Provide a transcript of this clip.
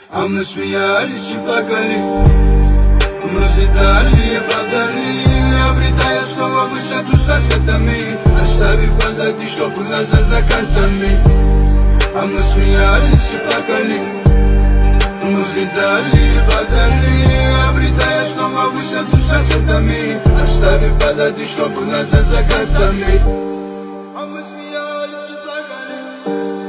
А мы смеялись и плакали, мы взлетали и падали, обретая снова высоту с рассветами, оставив позади, что было за закатами. А мы смеялись и плакали, мы взлетали и падали, обретая снова высоту с рассветами, оставив позади, что было за закатами. А мы смеялись и плакали.